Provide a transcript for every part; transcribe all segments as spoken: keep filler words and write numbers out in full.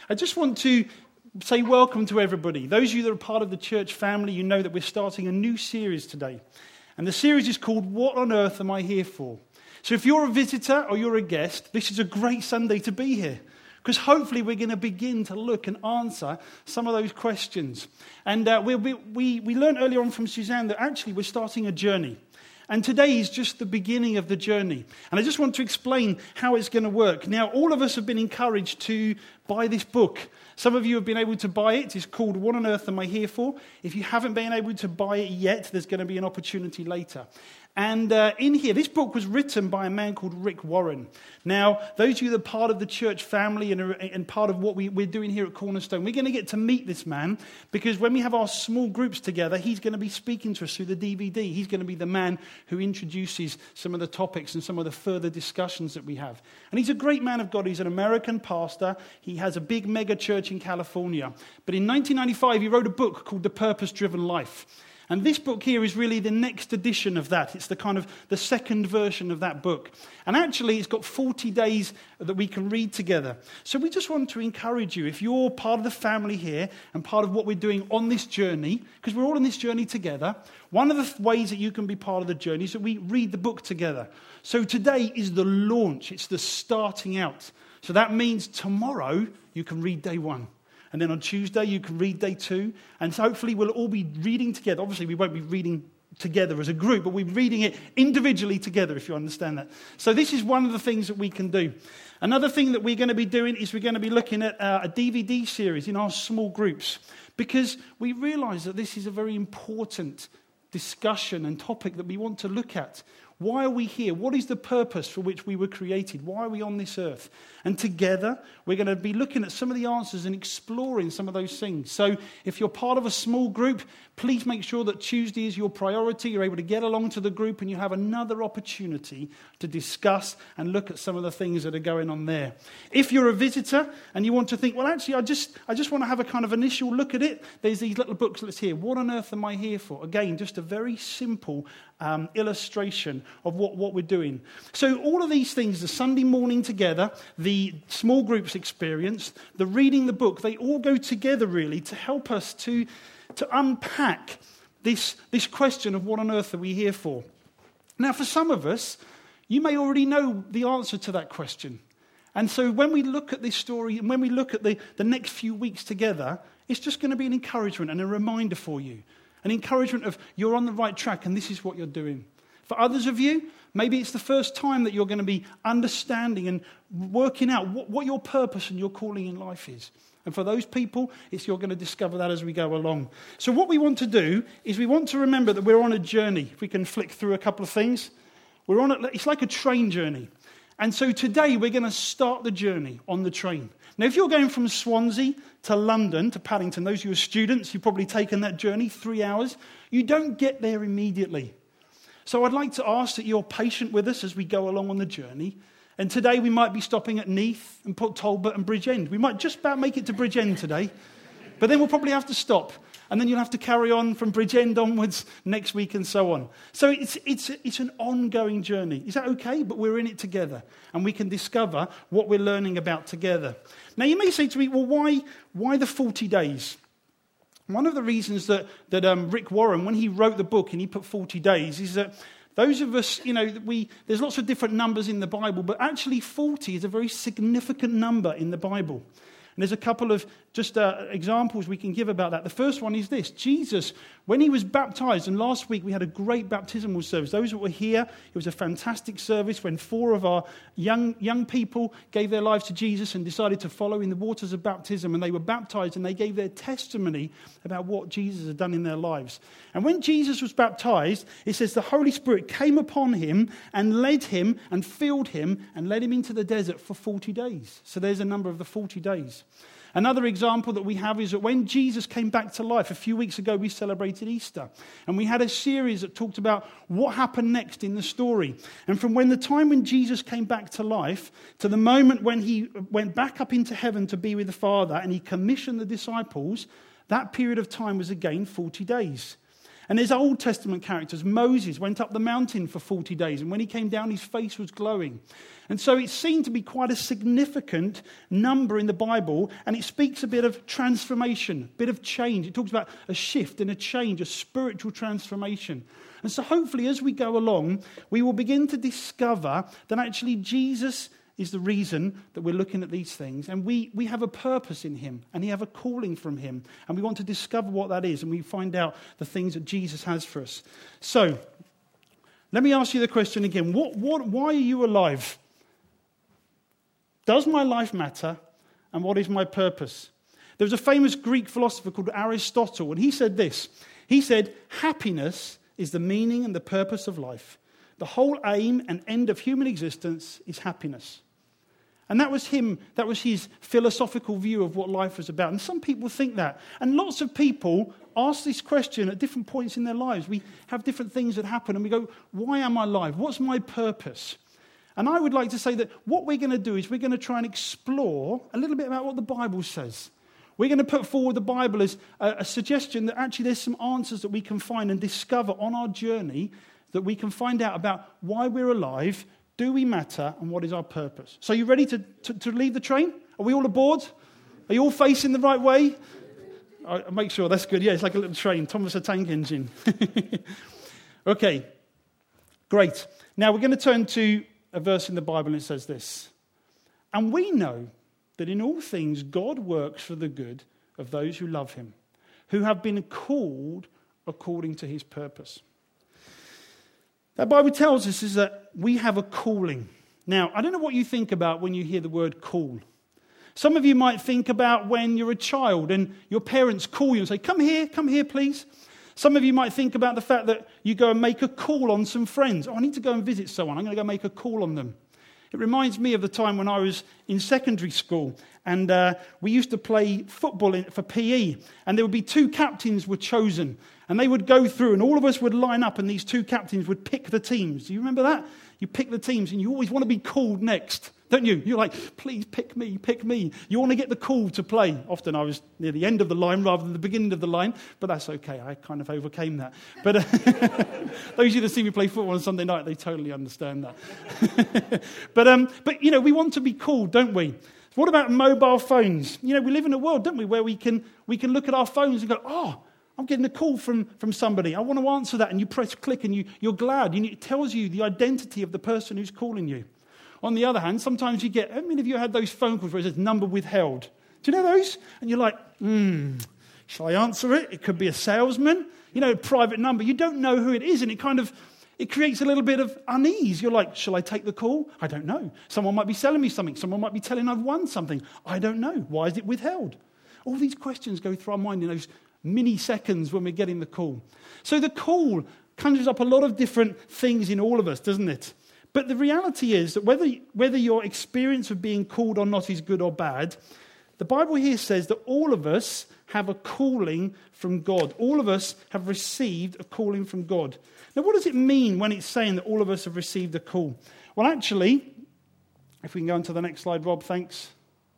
I just want to say welcome to everybody. Those of you that are part of the church family, you know that we're starting a new series today. And the series is called What on Earth Am I Here For? So if you're a visitor or you're a guest, this is a great Sunday to be here. Because hopefully we're going to begin to look and answer some of those questions. And uh, we, we, we learned earlier on from Suzanne that actually we're starting a journey. And today is just the beginning of the journey. And I just want to explain how it's going to work. Now, all of us have been encouraged to buy this book. Some of you have been able to buy it. It's called What on Earth Am I Here For? If you haven't been able to buy it yet, there's going to be an opportunity later. And uh, in here, this book was written by a man called Rick Warren. Now, those of you that are part of the church family and, are, and part of what we, we're doing here at Cornerstone, we're going to get to meet this man because when we have our small groups together, he's going to be speaking to us through the D V D. He's going to be the man who introduces some of the topics and some of the further discussions that we have. And he's a great man of God. He's an American pastor. He has a big mega church in California. But in nineteen ninety-five, he wrote a book called The Purpose-Driven Life. And this book here is really the next edition of that. It's the kind of the second version of that book. And actually, it's got forty days that we can read together. So we just want to encourage you, if you're part of the family here and part of what we're doing on this journey, because we're all on this journey together, one of the ways that you can be part of the journey is that we read the book together. So today is the launch. It's the starting out. So that means tomorrow you can read day one. And then on Tuesday, you can read day two. And so hopefully we'll all be reading together. Obviously, we won't be reading together as a group, but we're reading it individually together, if you understand that. So this is one of the things that we can do. Another thing that we're going to be doing is we're going to be looking at uh, a D V D series in our small groups. Because we realize that this is a very important discussion and topic that we want to look at. Why are we here? What is the purpose for which we were created? Why are we on this earth? And together, we're going to be looking at some of the answers and exploring some of those things. So if you're part of a small group, please make sure that Tuesday is your priority. You're able to get along to the group and you have another opportunity to discuss and look at some of the things that are going on there. If you're a visitor and you want to think, well, actually, I just I just want to have a kind of initial look at it, there's these little booklets here. What on earth am I here for? Again, just a very simple um, illustration of what, what we're doing. So all of these things, the Sunday morning together, the small groups experience, the reading the book, they all go together really to help us to, to unpack this, this question of what on earth are we here for. Now for some of us, you may already know the answer to that question. And so when we look at this story and when we look at the, the next few weeks together, it's just going to be an encouragement and a reminder for you. An encouragement of you're on the right track and this is what you're doing. For others of you, maybe it's the first time that you're going to be understanding and working out what, what your purpose and your calling in life is. And for those people, it's you're going to discover that as we go along. So what we want to do is we want to remember that we're on a journey. If we can flick through a couple of things. We're on a, it's like a train journey. And so today we're going to start the journey on the train. Now, if you're going from Swansea to London, to Paddington, those of you who are students, you've probably taken that journey, three hours. You don't get there immediately. So I'd like to ask that you're patient with us as we go along on the journey. And today we might be stopping at Neath and Port Talbot and Bridgend. We might just about make it to Bridgend today. But then we'll probably have to stop. And then you'll have to carry on from Bridgend onwards next week and so on. So it's it's it's an ongoing journey. Is that okay? But we're in it together. And we can discover what we're learning about together. Now you may say to me, well, why why the forty days? One of the reasons that, that um, Rick Warren, when he wrote the book and he put forty days, is that those of us, you know, we there's lots of different numbers in the Bible, but actually forty is a very significant number in the Bible. And there's a couple of just uh, examples we can give about that. The first one is this. Jesus, when he was baptized, and last week we had a great baptismal service. Those that were here, it was a fantastic service when four of our young young people gave their lives to Jesus and decided to follow in the waters of baptism. And they were baptized and they gave their testimony about what Jesus had done in their lives. And when Jesus was baptized, it says the Holy Spirit came upon him and led him and filled him and led him into the desert for forty days. So there's a number of the forty days. Another example that we have is that when Jesus came back to life, a few weeks ago we celebrated Easter. And we had a series that talked about what happened next in the story. And from when the time when Jesus came back to life to the moment when he went back up into heaven to be with the Father and he commissioned the disciples, that period of time was again forty days. And there's Old Testament characters. Moses went up the mountain for forty days, and when he came down, his face was glowing. And so it seemed to be quite a significant number in the Bible, and it speaks a bit of transformation, a bit of change. It talks about a shift and a change, a spiritual transformation. And so hopefully as we go along, we will begin to discover that actually Jesus is the reason that we're looking at these things. And we, we have a purpose in him, and we have a calling from him. And we want to discover what that is, and we find out the things that Jesus has for us. So, let me ask you the question again. What, what, why are you alive? Does my life matter? And what is my purpose? There was a famous Greek philosopher called Aristotle, and he said this. He said, happiness is the meaning and the purpose of life. The whole aim and end of human existence is happiness. And that was him, that was his philosophical view of what life was about. And some people think that. And lots of people ask this question at different points in their lives. We have different things that happen and we go, why am I alive? What's my purpose? And I would like to say that what we're going to do is we're going to try and explore a little bit about what the Bible says. We're going to put forward the Bible as a, a suggestion that actually there's some answers that we can find and discover on our journey, that we can find out about why we're alive, do we matter, and what is our purpose. So you ready to, to, to leave the train? Are we all aboard? Are you all facing the right way? I'll make sure, that's good. Yeah, it's like a little train, Thomas the Tank Engine. Okay, great. Now we're going to turn to a verse in the Bible, and it says this. And we know that in all things God works for the good of those who love him, who have been called according to his purpose. That Bible tells us is that we have a calling. Now, I don't know what you think about when you hear the word call. Some of you might think about when you're a child and your parents call you and say, come here, come here, please. Some of you might think about the fact that you go and make a call on some friends. Oh, I need to go and visit someone. I'm going to go make a call on them. It reminds me of the time when I was in secondary school, and uh, we used to play football in, for P E, and there would be two captains were chosen, and they would go through, and all of us would line up, and these two captains would pick the teams. Do you remember that? You pick the teams, and you always want to be called next, don't you? You're like, please pick me, pick me. You want to get the call to play. Often I was near the end of the line rather than the beginning of the line, but that's okay. I kind of overcame that. But uh, those of you that see me play football on Sunday night, they totally understand that. but, um, but, you know, we want to be called, don't we? What about mobile phones? You know, we live in a world, don't we, where we can we can look at our phones and go, oh, I'm getting a call from, from somebody. I want to answer that. And you press click and you, you're glad. And it tells you the identity of the person who's calling you. On the other hand, sometimes you get, how many of you had those phone calls where it says number withheld? Do you know those? And you're like, hmm, shall I answer it? It could be a salesman, you know, a private number. You don't know who it is. And it kind of, it creates a little bit of unease. You're like, shall I take the call? I don't know. Someone might be selling me something. Someone might be telling I've won something. I don't know. Why is it withheld? All these questions go through our mind in those mini seconds when we're getting the call. So the call conjures up a lot of different things in all of us, doesn't it? But the reality is that whether, whether your experience of being called or not is good or bad, the Bible here says that all of us have a calling from God. All of us have received a calling from God. Now, what does it mean when it's saying that all of us have received a call? Well, actually, if we can go on to the next slide, Rob, thanks.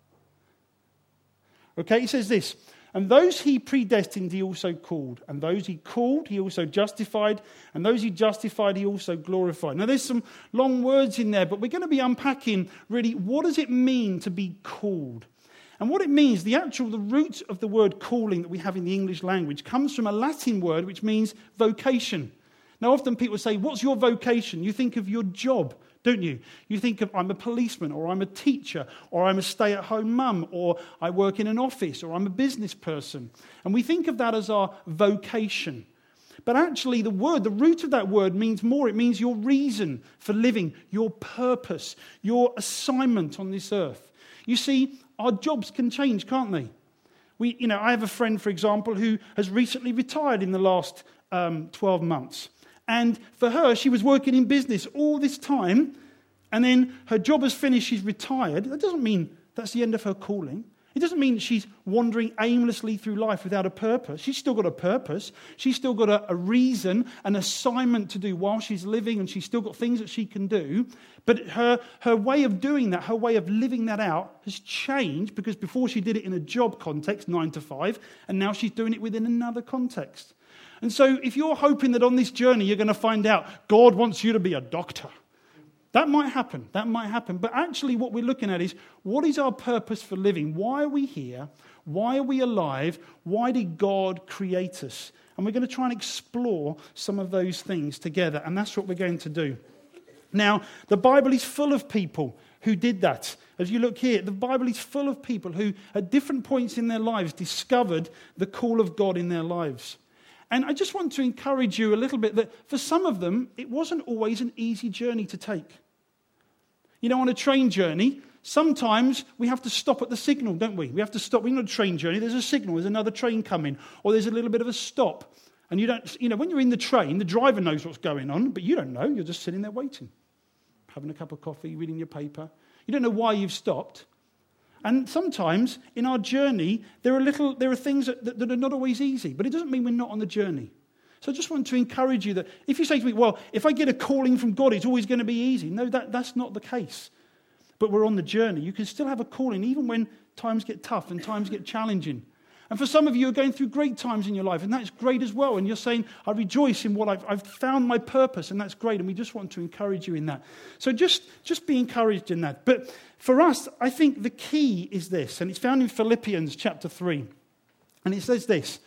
Okay, it says this. And those he predestined, he also called. And those he called, he also justified. And those he justified, he also glorified. Now, there's some long words in there, but we're going to be unpacking, really, what does it mean to be called? And what it means, the actual, the root of the word calling that we have in the English language comes from a Latin word which means vocation. Now, often people say, what's your vocation? You think of your job, don't you? You think of, I'm a policeman, or I'm a teacher, or I'm a stay-at-home mum, or I work in an office, or I'm a business person. And we think of that as our vocation. But actually, the word, the root of that word means more. It means your reason for living, your purpose, your assignment on this earth. You see, our jobs can change, can't they? We, you know, I have a friend, for example, who has recently retired in the last um, twelve months. And for her, she was working in business all this time, and then her job has finished, she's retired. That doesn't mean that's the end of her calling. It doesn't mean she's wandering aimlessly through life without a purpose. She's still got a purpose. She's still got a, a reason, an assignment to do while she's living, and she's still got things that she can do. But her, her way of doing that, her way of living that out has changed, because before she did it in a job context, nine to five, and now she's doing it within another context. And so if you're hoping that on this journey you're going to find out God wants you to be a doctor, that might happen. That might happen. But actually what we're looking at is, what is our purpose for living? Why are we here? Why are we alive? Why did God create us? And we're going to try and explore some of those things together. And that's what we're going to do. Now, the Bible is full of people who did that. As you look here, the Bible is full of people who at different points in their lives discovered the call of God in their lives. And I just want to encourage you a little bit that for some of them, it wasn't always an easy journey to take. You know, on a train journey, sometimes we have to stop at the signal, don't we? We have to stop. We're on a train journey, there's a signal, there's another train coming, or there's a little bit of a stop. And you don't, you know, when you're in the train, the driver knows what's going on, but you don't know. You're just sitting there waiting, having a cup of coffee, reading your paper. You don't know why you've stopped. And sometimes in our journey, there are little, there are things that, that, that are not always easy, but it doesn't mean we're not on the journey. So I just want to encourage you that if you say to me, well, if I get a calling from God, it's always going to be easy. No, that, that's not the case. But we're on the journey. You can still have a calling even when times get tough and times get challenging. And for some of you, you're going through great times in your life, and that's great as well. And you're saying, I rejoice in what I've, I've found my purpose, and that's great. And we just want to encourage you in that. So just, just be encouraged in that. But for us, I think the key is this, and it's found in Philippians chapter three. And it says this: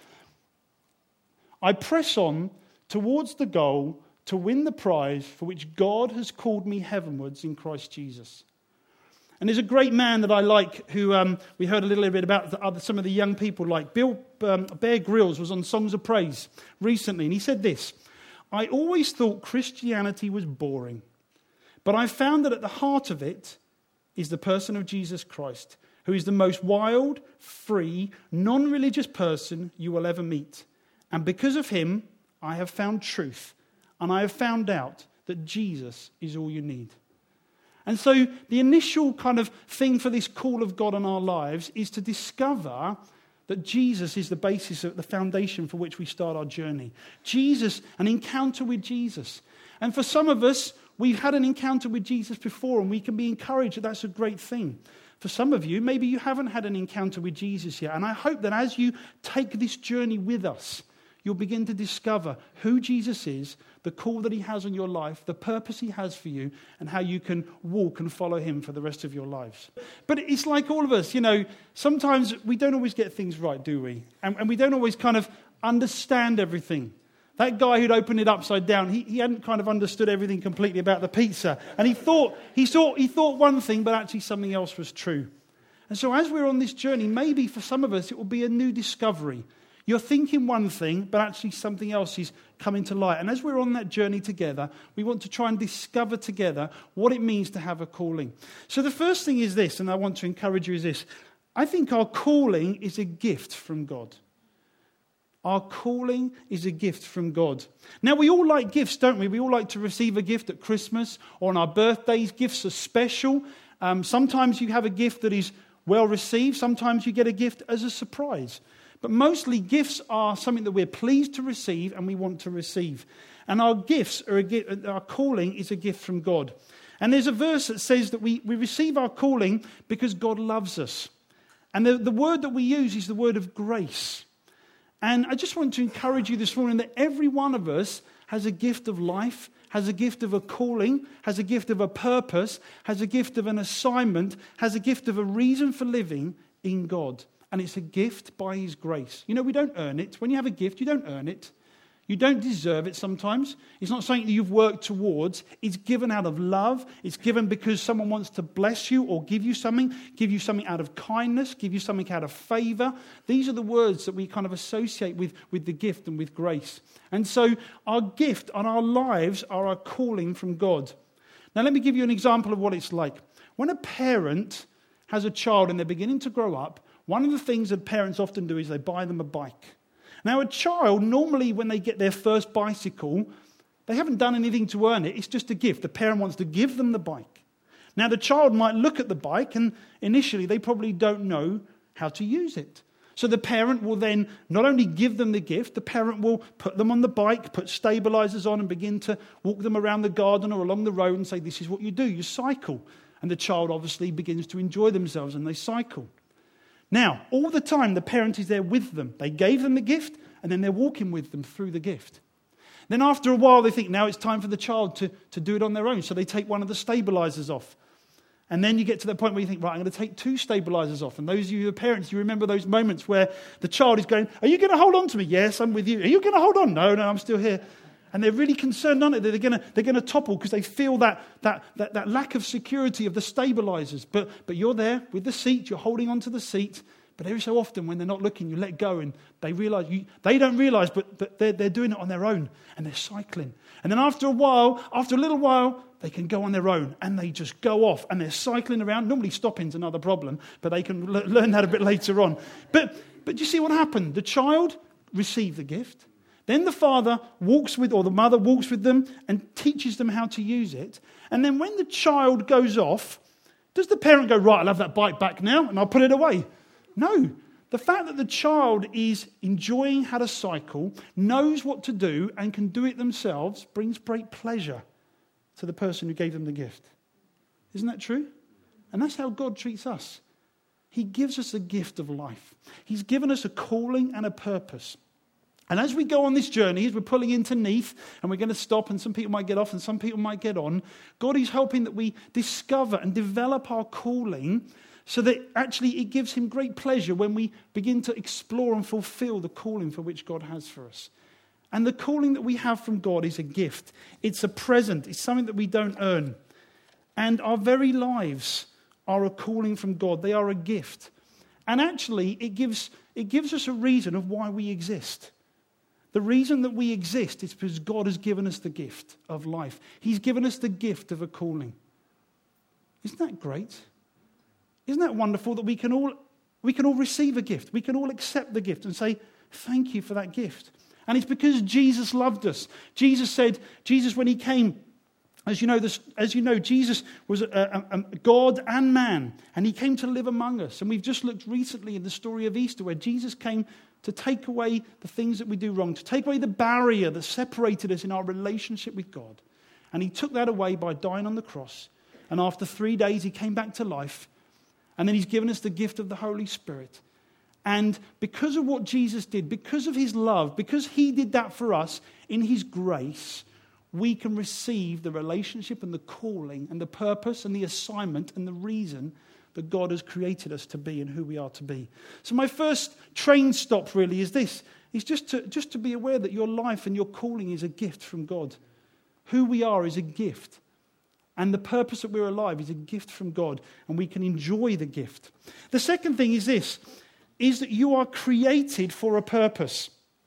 I press on towards the goal to win the prize for which God has called me heavenwards in Christ Jesus. And there's a great man that I like who um, we heard a little bit about, the other, some of the young people like. Bill um, Bear Grylls was on Songs of Praise recently, and he said this: I always thought Christianity was boring, but I found that at the heart of it is the person of Jesus Christ, who is the most wild, free, non-religious person you will ever meet. And because of him, I have found truth, and I have found out that Jesus is all you need. And so the initial kind of thing for this call of God on our lives is to discover that Jesus is the basis of the foundation for which we start our journey. Jesus, an encounter with Jesus. And for some of us, we've had an encounter with Jesus before, and we can be encouraged that that's a great thing. For some of you, maybe you haven't had an encounter with Jesus yet. And I hope that as you take this journey with us, you'll begin to discover who Jesus is, the call that he has on your life, the purpose he has for you, and how you can walk and follow him for the rest of your lives. But it's like all of us, you know, sometimes we don't always get things right, do we? And, and we don't always kind of understand everything. That guy who'd opened it upside down, he, he hadn't kind of understood everything completely about the pizza. And he thought, he thought, he thought one thing, but actually something else was true. And so as we're on this journey, maybe for some of us it will be a new discovery. You're thinking one thing, but actually something else is coming to light. And as we're on that journey together, we want to try and discover together what it means to have a calling. So the first thing is this, and I want to encourage you, is this. I think our calling is a gift from God. Our calling is a gift from God. Now, we all like gifts, don't we? We all like to receive a gift at Christmas or on our birthdays. Gifts are special. Um, sometimes you have a gift that is well received. Sometimes you get a gift as a surprise. But mostly gifts are something that we're pleased to receive and we want to receive. And our gifts, are a gift, our calling is a gift from God. And there's a verse that says that we, we receive our calling because God loves us. And the, the word that we use is the word of grace. And I just want to encourage you this morning that every one of us has a gift of life, has a gift of a calling, has a gift of a purpose, has a gift of an assignment, has a gift of a reason for living in God. And it's a gift by his grace. You know, we don't earn it. When you have a gift, you don't earn it. You don't deserve it sometimes. It's not something that you've worked towards. It's given out of love. It's given because someone wants to bless you or give you something, give you something out of kindness, give you something out of favor. These are the words that we kind of associate with, with the gift and with grace. And so our gift and our lives are our calling from God. Now let me give you an example of what it's like. When a parent has a child and they're beginning to grow up, one of the things that parents often do is they buy them a bike. Now, a child, normally when they get their first bicycle, they haven't done anything to earn it. It's just a gift. The parent wants to give them the bike. Now, the child might look at the bike, and initially they probably don't know how to use it. So the parent will then not only give them the gift, the parent will put them on the bike, put stabilizers on and begin to walk them around the garden or along the road and say, this is what you do, you cycle. And the child obviously begins to enjoy themselves and they cycle. Now, all the time the parent is there with them. They gave them the gift and then they're walking with them through the gift. Then after a while they think now it's time for the child to, to do it on their own. So they take one of the stabilizers off. And then you get to the point where you think, right, I'm going to take two stabilizers off. And those of you who are parents, you remember those moments where the child is going, are you going to hold on to me? Yes, I'm with you. Are you going to hold on? No, no, I'm still here. And they're really concerned, aren't they? They're going to, they're going to topple because they feel that, that, that, that lack of security of the stabilizers. But, but you're there with the seat, you're holding onto the seat. But every so often when they're not looking, you let go and they realize, you, they don't realize, but, but they're, they're doing it on their own and they're cycling. And then after a while, after a little while, they can go on their own and they just go off and they're cycling around. Normally stopping's another problem, but they can l- learn that a bit later on. But, but you see what happened? The child received the gift. Then the father walks with, or the mother walks with them and teaches them how to use it. And then when the child goes off, does the parent go, right, I'll have that bike back now and I'll put it away? No. The fact that the child is enjoying how to cycle, knows what to do and can do it themselves brings great pleasure to the person who gave them the gift. Isn't that true? And that's how God treats us. He gives us a gift of life. He's given us a calling and a purpose. And as we go on this journey, as we're pulling into Neath, and we're going to stop, and some people might get off and some people might get on, God is helping that we discover and develop our calling so that actually it gives him great pleasure when we begin to explore and fulfill the calling for which God has for us. And the calling that we have from God is a gift. It's a present. It's something that we don't earn. And our very lives are a calling from God. They are a gift. And actually, it gives, it gives us a reason of why we exist. The reason that we exist is because God has given us the gift of life. He's given us the gift of a calling. Isn't that great? Isn't that wonderful that we can all we can all receive a gift? We can all accept the gift and say, thank you for that gift. And it's because Jesus loved us. Jesus said, Jesus, when he came, as you know, this, as you know, Jesus was a, a, a God and man, and he came to live among us. And we've just looked recently in the story of Easter where Jesus came to take away the things that we do wrong, to take away the barrier that separated us in our relationship with God. And he took that away by dying on the cross. And after three days, he came back to life. And then he's given us the gift of the Holy Spirit. And because of what Jesus did, because of his love, because he did that for us in his grace, we can receive the relationship and the calling and the purpose and the assignment and the reason that God has created us to be and who we are to be. So my first train stop really is this, is just to, just to be aware that your life and your calling is a gift from God. Who we are is a gift. And the purpose that we're alive is a gift from God, and we can enjoy the gift. The second thing is this, is that you are created for a purpose.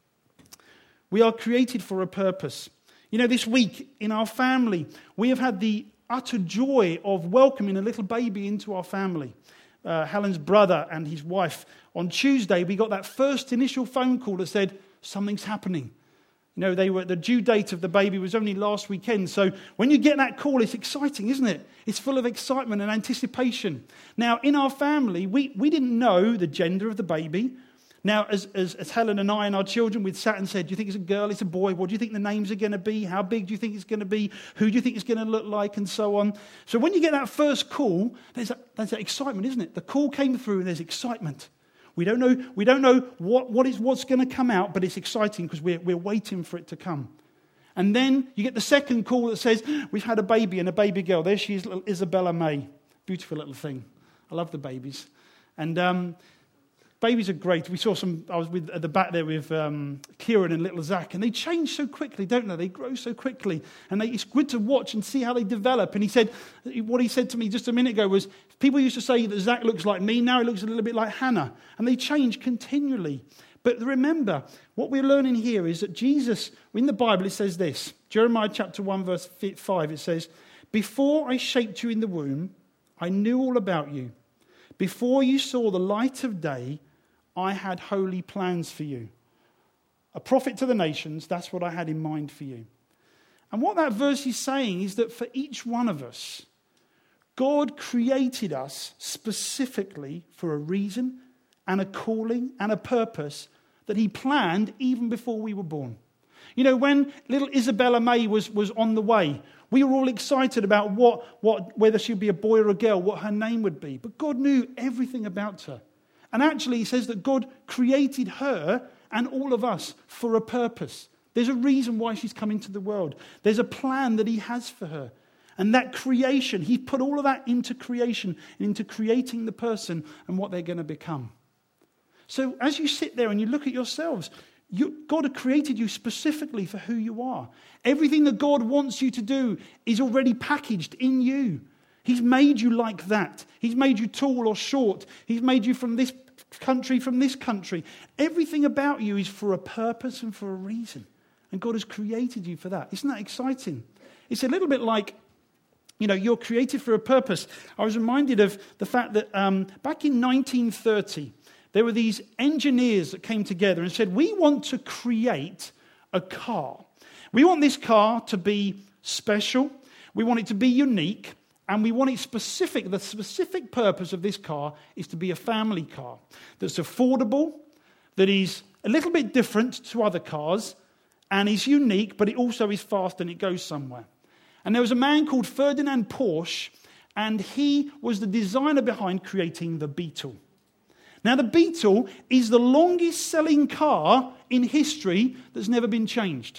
We are created for a purpose. You know, this week in our family, we have had the utter joy of welcoming a little baby into our family. Uh, Helen's brother and his wife. On Tuesday, we got that first initial phone call that said, something's happening. You know, they were the due date of the baby was only last weekend. So when you get that call, it's exciting, isn't it? It's full of excitement and anticipation. Now, in our family, we, we didn't know the gender of the baby. Now, as, as, as Helen and I and our children, we'd sat and said, do you think it's a girl, it's a boy? What do you think the names are going to be? How big do you think it's going to be? Who do you think it's going to look like? And so on. So when you get that first call, there's, a, there's that excitement, isn't it? The call came through and there's excitement. We don't know, we don't know what, what is, what's going to come out, but it's exciting because we're, we're waiting for it to come. And then you get the second call that says, we've had a baby and a baby girl. There she is, little Isabella May. Beautiful little thing. I love the babies. And um, babies are great. We saw some, I was with, at the back there with um, Kieran and little Zach, and they change so quickly, don't they? They grow so quickly. And they, it's good to watch and see how they develop. And he said, what he said to me just a minute ago was, people used to say that Zach looks like me, now he looks a little bit like Hannah. And they change continually. But remember, what we're learning here is that Jesus, in the Bible, it says this, Jeremiah chapter one, verse five, it says, before I shaped you in the womb, I knew all about you. Before you saw the light of day, I had holy plans for you. A prophet to the nations, that's what I had in mind for you. And what that verse is saying is that for each one of us, God created us specifically for a reason and a calling and a purpose that he planned even before we were born. You know, when little Isabella May was, was on the way, we were all excited about what, what, whether she'd be a boy or a girl, what her name would be. But God knew everything about her. And actually, he says that God created her and all of us for a purpose. There's a reason why she's come into the world. There's a plan that he has for her. And that creation, he put all of that into creation and into creating the person and what they're going to become. So as you sit there and you look at yourselves, you, God had created you specifically for who you are. Everything that God wants you to do is already packaged in you. He's made you like that. He's made you tall or short. He's made you from this country, from this country. Everything about you is for a purpose and for a reason. And God has created you for that. Isn't that exciting? It's a little bit like, you know, you're created for a purpose. I was reminded of the fact that um, back in nineteen thirty, there were these engineers that came together and said, we want to create a car. We want this car to be special. We want it to be unique. And we want it specific. The specific purpose of this car is to be a family car that's affordable, that is a little bit different to other cars, and is unique, but it also is fast and it goes somewhere. And there was a man called Ferdinand Porsche, and he was the designer behind creating the Beetle. Now, the Beetle is the longest selling car in history that's never been changed.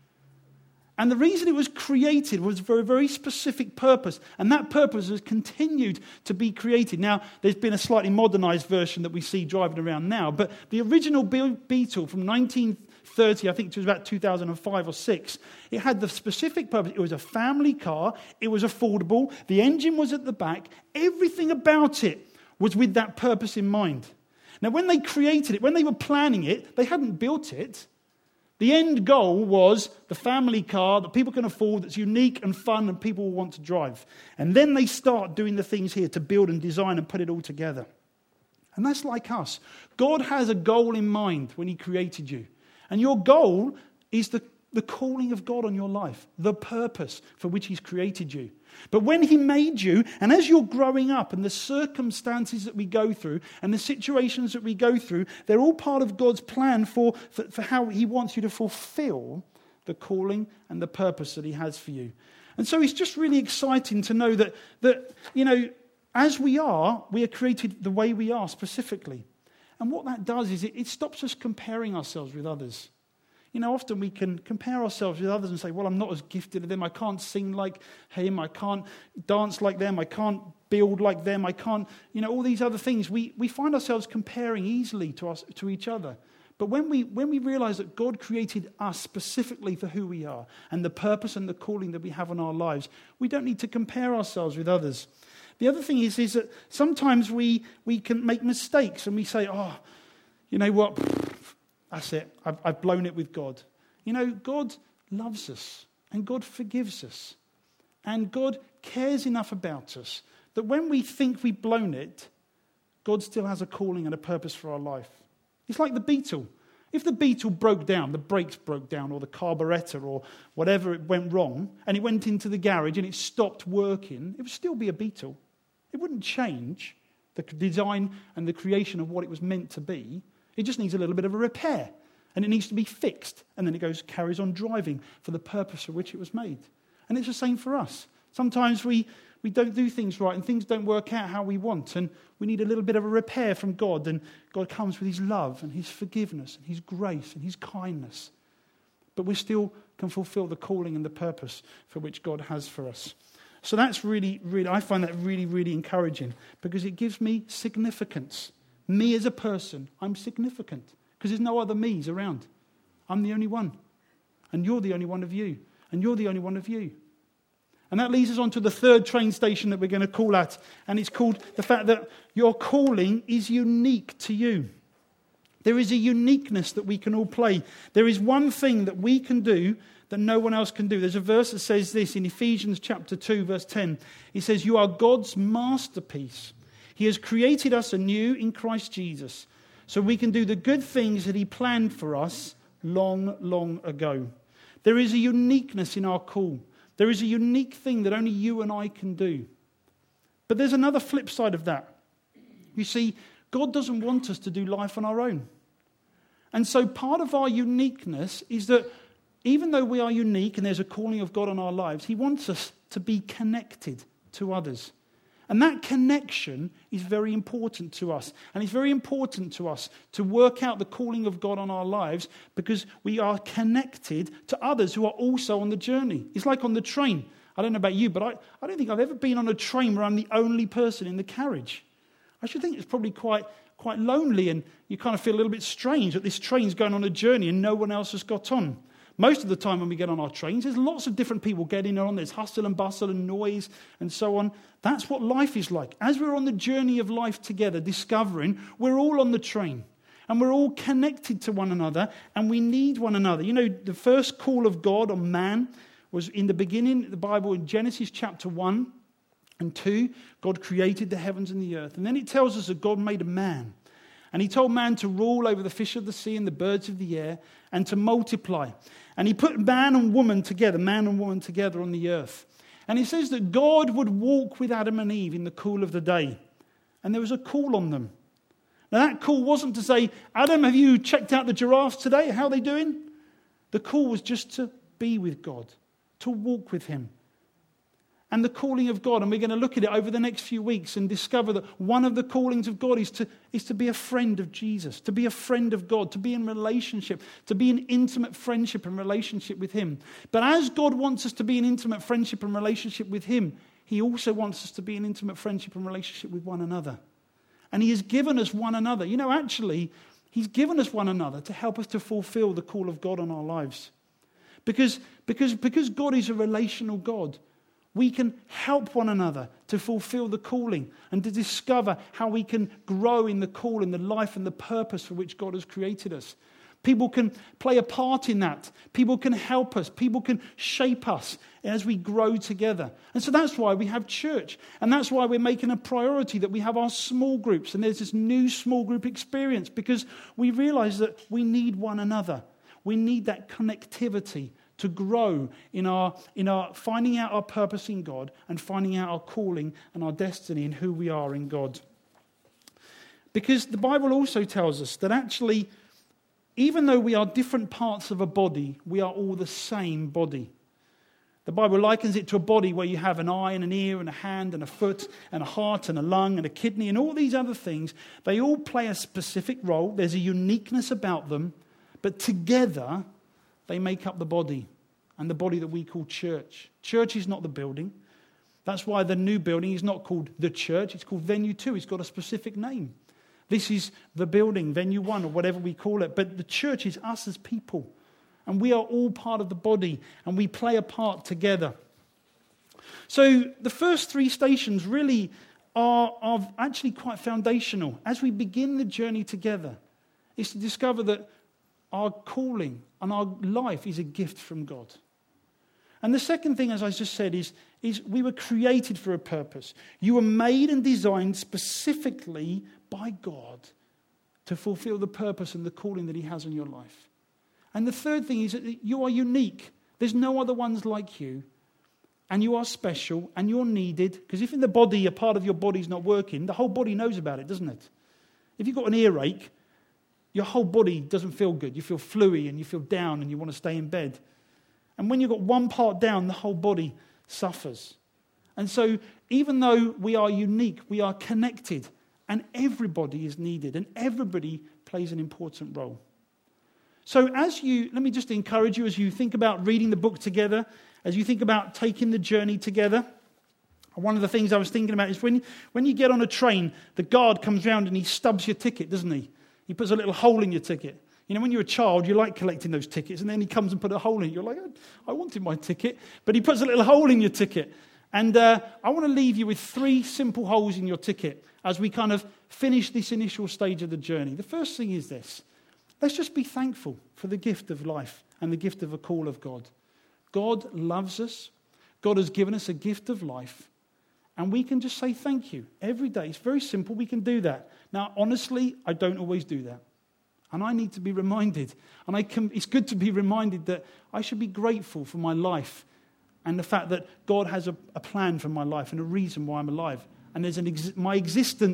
And the reason it was created was for a very specific purpose. And that purpose has continued to be created. Now, there's been a slightly modernized version that we see driving around now. But the original Beetle from nineteen thirty, I think it was about two thousand five or six, it had the specific purpose. It was a family car. It was affordable. The engine was at the back. Everything about it was with that purpose in mind. Now, when they created it, when they were planning it, they hadn't built it. The end goal was the family car that people can afford, that's unique and fun and people will want to drive. And then they start doing the things here to build and design and put it all together. And that's like us. God has a goal in mind when he created you. And your goal is the, the calling of God on your life, the purpose for which he's created you. But when he made you, and as you're growing up and the circumstances that we go through and the situations that we go through, they're all part of God's plan for, for, for how he wants you to fulfill the calling and the purpose that he has for you. And so it's just really exciting to know that, that you know, as we are, we are created the way we are specifically. And what that does is it, it stops us comparing ourselves with others. You know, often we can compare ourselves with others and say, well, I'm not as gifted as them. I can't sing like him. I can't dance like them. I can't build like them. I can't, you know, all these other things. We we find ourselves comparing easily to us to each other. But when we when we realize that God created us specifically for who we are and the purpose and the calling that we have on our lives, we don't need to compare ourselves with others. The other thing is, is that sometimes we, we can make mistakes and we say, oh, you know what? That's it. I've, I've blown it with God. You know, God loves us and God forgives us. And God cares enough about us that when we think we've blown it, God still has a calling and a purpose for our life. It's like the Beetle. If the Beetle broke down, the brakes broke down or the carburetor or whatever it went wrong, and it went into the garage and it stopped working, it would still be a Beetle. It wouldn't change the design and the creation of what it was meant to be. It just needs a little bit of a repair, and it needs to be fixed, and then it goes carries on driving for the purpose for which it was made. And it's the same for us. Sometimes we, we don't do things right, and things don't work out how we want, and we need a little bit of a repair from God, and God comes with his love and his forgiveness and his grace and his kindness. But we still can fulfill the calling and the purpose for which God has for us. So that's really, really, I find that really, really encouraging because it gives me significance. Me as a person, I'm significant because there's no other me's around. I'm the only one. And you're the only one of you. And you're the only one of you. And that leads us on to the third train station that we're going to call at. And it's called the fact that your calling is unique to you. There is a uniqueness that we can all play. There is one thing that we can do that no one else can do. There's a verse that says this in Ephesians chapter two, verse ten. It says, you are God's masterpiece. He has created us anew in Christ Jesus so we can do the good things that he planned for us long, long ago. There is a uniqueness in our call. There is a unique thing that only you and I can do. But there's another flip side of that. You see, God doesn't want us to do life on our own. And so part of our uniqueness is that even though we are unique and there's a calling of God on our lives, he wants us to be connected to others. And that connection is very important to us. And it's very important to us to work out the calling of God on our lives because we are connected to others who are also on the journey. It's like on the train. I don't know about you, but I, I don't think I've ever been on a train where I'm the only person in the carriage. I should think it's probably quite, quite lonely, and you kind of feel a little bit strange that this train's going on a journey and no one else has got on. Most of the time when we get on our trains, there's lots of different people getting on. There's hustle and bustle and noise and so on. That's what life is like. As we're on the journey of life together, discovering, we're all on the train. And we're all connected to one another, and we need one another. You know, the first call of God on man was in the beginning, the Bible, in Genesis chapter one and two, God created the heavens and the earth. And then it tells us that God made a man. And he told man to rule over the fish of the sea and the birds of the air and to multiply. And he put man and woman together, man and woman together on the earth. And it says that God would walk with Adam and Eve in the cool of the day. And there was a call on them. Now that call wasn't to say, Adam, have you checked out the giraffes today? How are they doing? The call was just to be with God, to walk with him. And the calling of God, and we're going to look at it over the next few weeks and discover that one of the callings of God is to, is to be a friend of Jesus, to be a friend of God, to be in relationship, to be in intimate friendship and relationship with him. But as God wants us to be in intimate friendship and relationship with him, he also wants us to be in intimate friendship and relationship with one another. And he has given us one another. You know, actually, he's given us one another to help us to fulfill the call of God on our lives. Because, because, because God is a relational God, we can help one another to fulfill the calling and to discover how we can grow in the call and the life and the purpose for which God has created us. People can play a part in that. People can help us. People can shape us as we grow together. And so that's why we have church. And that's why we're making a priority that we have our small groups. And there's this new small group experience because we realize that we need one another. We need that connectivity to grow in our in our finding out our purpose in God and finding out our calling and our destiny and who we are in God. Because the Bible also tells us that actually, even though we are different parts of a body, we are all the same body. The Bible likens it to a body where you have an eye and an ear and a hand and a foot and a heart and a lung and a kidney and all these other things. They all play a specific role. There's a uniqueness about them, but together they make up the body, and the body that we call church. Church is not the building. That's why the new building is not called the church. It's called Venue two. It's got a specific name. This is the building, Venue one, or whatever we call it. But the church is us as people. And we are all part of the body, and we play a part together. So the first three stations really are, are actually quite foundational. As we begin the journey together, is to discover that our calling and our life is a gift from God. And the second thing, as I just said, is, is we were created for a purpose. You were made and designed specifically by God to fulfill the purpose and the calling that he has on your life. And the third thing is that you are unique. There's no other ones like you. And you are special and you're needed. Because if in the body, a part of your body is not working, the whole body knows about it, doesn't it? If you've got an earache, your whole body doesn't feel good. You feel fluey and you feel down and you want to stay in bed. And when you've got one part down, the whole body suffers. And so even though we are unique, we are connected. And everybody is needed. And everybody plays an important role. So as you, let me just encourage you as you think about reading the book together, as you think about taking the journey together. One of the things I was thinking about is when, when you get on a train, the guard comes round and he stubs your ticket, doesn't he? He puts a little hole in your ticket. You know, when you're a child, you like collecting those tickets, and then he comes and puts a hole in it. You're like, I wanted my ticket. But he puts a little hole in your ticket. And uh, I want to leave you with three simple holes in your ticket as we kind of finish this initial stage of the journey. The first thing is this. Let's just be thankful for the gift of life and the gift of a call of God. God loves us. God has given us a gift of life. And we can just say thank you every day. It's very simple. We can do that. Now, honestly, I don't always do that. And I need to be reminded. And I can, it's good to be reminded that I should be grateful for my life and the fact that God has a, a plan for my life and a reason why I'm alive. And there's an ex- my existence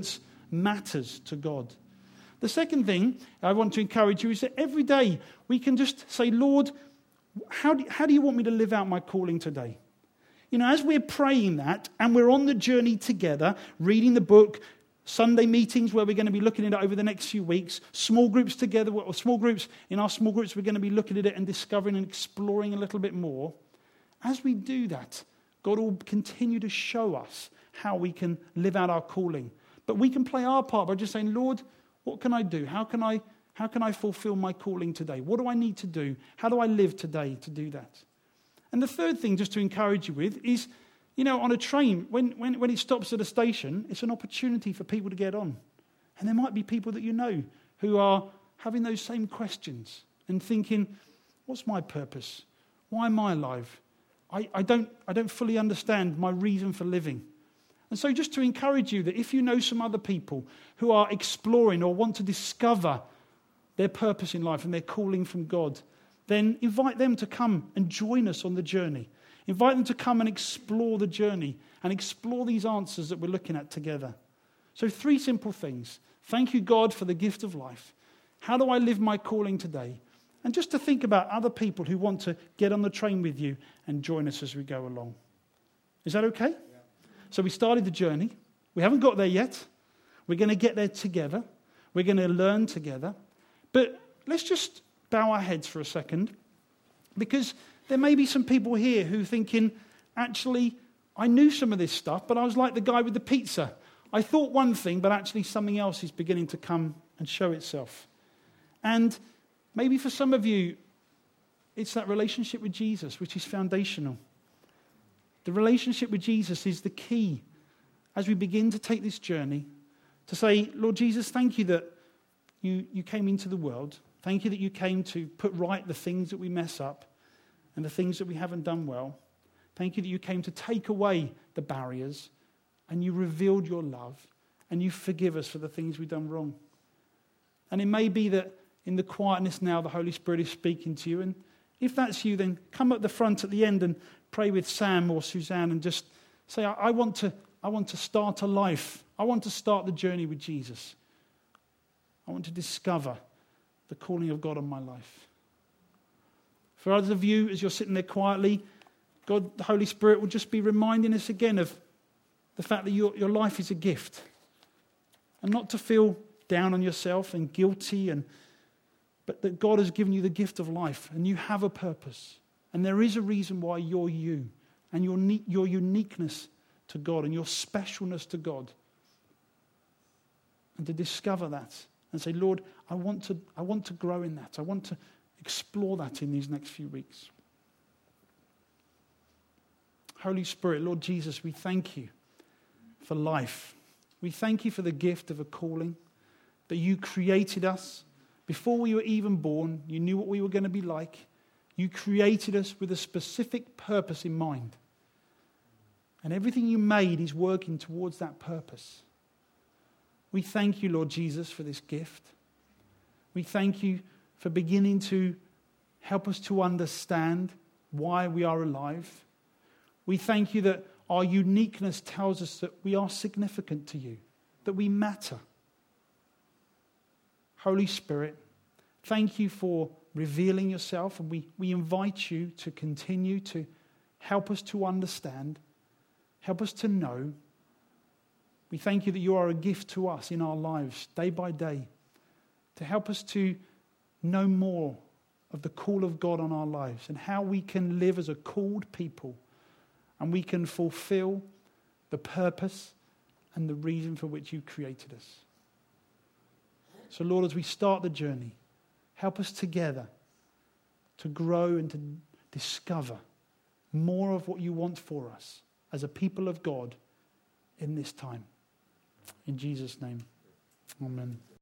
matters to God. The second thing I want to encourage you is that every day we can just say, Lord, how do, how do you want me to live out my calling today? You know, as we're praying that and we're on the journey together, reading the book, Sunday meetings where we're going to be looking at it over the next few weeks, small groups together, or small groups, in our small groups we're going to be looking at it and discovering and exploring a little bit more. As we do that, God will continue to show us how we can live out our calling. But we can play our part by just saying, Lord, what can I do? How can I, how can I fulfill my calling today? What do I need to do? How do I live today to do that? And the third thing, just to encourage you with, is, you know, on a train, when, when, when it stops at a station, it's an opportunity for people to get on. And there might be people that you know who are having those same questions and thinking, what's my purpose? Why am I alive? I, I don't, I don't fully understand my reason for living. And so just to encourage you that if you know some other people who are exploring or want to discover their purpose in life and their calling from God, then invite them to come and join us on the journey. Invite them to come and explore the journey and explore these answers that we're looking at together. So three simple things. Thank you, God, for the gift of life. How do I live my calling today? And just to think about other people who want to get on the train with you and join us as we go along. Is that okay? Yeah. So we started the journey. We haven't got there yet. We're going to get there together. We're going to learn together. But let's just bow our heads for a second, because there may be some people here who are thinking, actually, I knew some of this stuff, but I was like the guy with the pizza. I thought one thing, but actually something else is beginning to come and show itself. And maybe for some of you, it's that relationship with Jesus, which is foundational. The relationship with Jesus is the key as we begin to take this journey to say, Lord Jesus, thank you that you, you came into the world. Thank you that you came to put right the things that we mess up and the things that we haven't done well. Thank you that you came to take away the barriers and you revealed your love and you forgive us for the things we've done wrong. And it may be that in the quietness now the Holy Spirit is speaking to you, and if that's you, then come up the front at the end and pray with Sam or Suzanne and just say, I, I want to, I want to start a life. I want to start the journey with Jesus. I want to discover the calling of God on my life. For others of you, as you're sitting there quietly, God, the Holy Spirit will just be reminding us again of the fact that your, your life is a gift. And not to feel down on yourself and guilty, and but that God has given you the gift of life and you have a purpose. And there is a reason why you're you and your, your uniqueness to God and your specialness to God. And to discover that and say, Lord, I want to, I want to grow in that. I want to explore that in these next few weeks. Holy Spirit, Lord Jesus, we thank you for life. We thank you for the gift of a calling, that you created us. Before we were even born, you knew what we were going to be like. You created us with a specific purpose in mind. And everything you made is working towards that purpose. We thank you, Lord Jesus, for this gift. We thank you for beginning to help us to understand why we are alive. We thank you that our uniqueness tells us that we are significant to you, that we matter. Holy Spirit, thank you for revealing yourself, and we, we invite you to continue to help us to understand, help us to know. We thank you that you are a gift to us in our lives, day by day, to help us to know more of the call of God on our lives and how we can live as a called people and we can fulfill the purpose and the reason for which you created us. So, Lord, as we start the journey, help us together to grow and to discover more of what you want for us as a people of God in this time. In Jesus' name, amen.